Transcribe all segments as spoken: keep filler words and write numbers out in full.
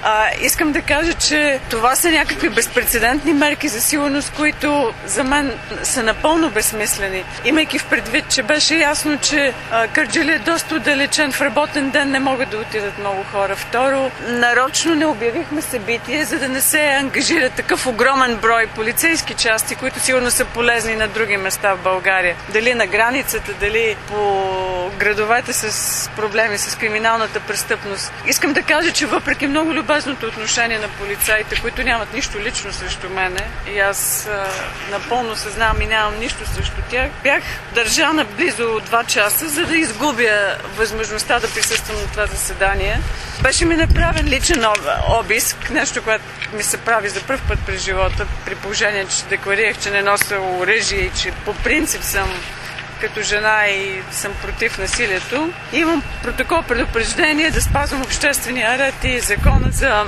А, искам да кажа, че това са някакви безпрецедентни мерки за сигурност, които за мен са напълно безсмислени. Имайки в предвид, че беше ясно, че а, Кърджали е доста отдалечен, в работен ден не могат да отидат много хора. Второ, нарочно не обявихме събитие, за да не се ангажира такъв огромен брой полицейски части, които сигурно са полезни на други места в България. Дали на границата, дали по градовете с проблеми с криминалната престъпност. Искам да кажа, че въпреки много любезното отношение на полицаите, които нямат нищо лично срещу мене, и аз а, напълно съзнавам и нямам нищо срещу тях, бях държана близо два часа, за да изгубя възможността да присъствам на това заседание. Беше ми направен личен обиск, нещо, което ми се прави за пръв път през живота, при положение, че декларирах, че не нося оръжие и че по принцип съм като жена и съм против насилието. Имам протокол предупреждение да спазвам обществения ред и закона за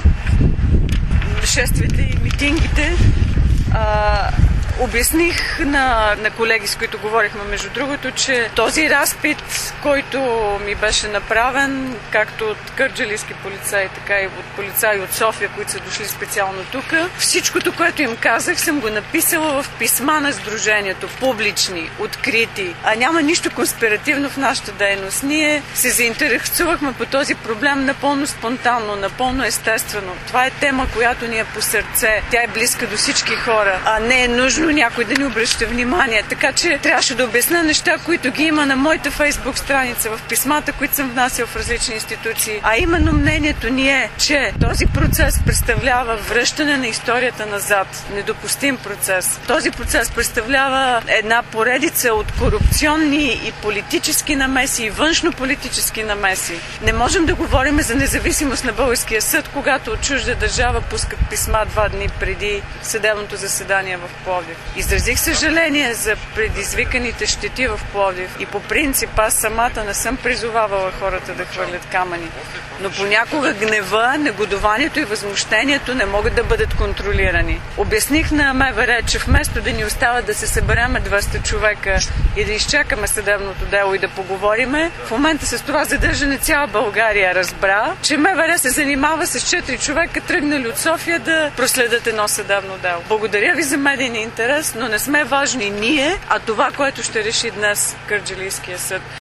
шествията и митингите. А, обясних на, на колеги, с които говорихме, между другото, че този разпит, който ми беше направен, както от кърджалийски полицаи, така и от полицаи от София, които са дошли специално тук, всичкото, което им казах, съм го написала в писма на сдружението, публични, открити. А няма нищо конспиративно в нашата дейност. Ние се заинтересувахме по този проблем напълно спонтанно, напълно естествено. Това е тема, която ни е по сърце. Тя е близка до всички хора, а не е нужно някой да ни обръща внимание. Така че трябваше да обясня неща, които ги има на моята фейсбук страница, в писмата, които съм внасял в различни институции. А именно мнението ни е, че този процес представлява връщане на историята назад. Недопустим процес. Този процес представлява една поредица от корупционни и политически намеси, и външно-политически намеси. Не можем да говорим за независимост на българския съд, когато от чужда държава пускат писма два дни преди съдебното заседание в Пловдив. Изразих съжаление за предизвиканите щети в Пловдив и по принцип аз самата не съм призовавала хората да хвърлят камъни. Но понякога гнева, негодованието и възмущението не могат да бъдат контролирани. Обясних на МВР, че вместо да ни остават да се събереме двеста човека и да изчакаме съдебното дело и да поговориме, в момента с това задържане цяла България разбра, че МВР се занимава с четири човека, тръгнали от София да проследят едно съдебно дело. Благодаря ви за медийния интерес, но не сме важни ние, а това, което ще реши днес Кърджалийския съд.